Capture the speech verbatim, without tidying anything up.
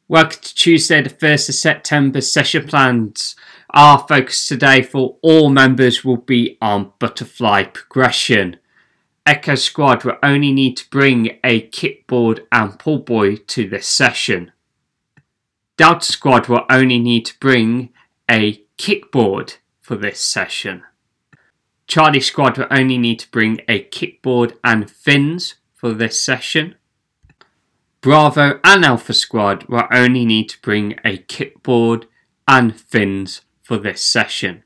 Welcome to Tuesday the first of September session plans. Our focus today for all members will be on butterfly progression. Echo Squad will only need to bring a kickboard and pull buoy to this session. Delta Squad will only need to bring a kickboard for this session. Charlie Squad will only need to bring a kickboard and fins for this session. Bravo and Alpha Squad will only need to bring a kickboard and fins for this session.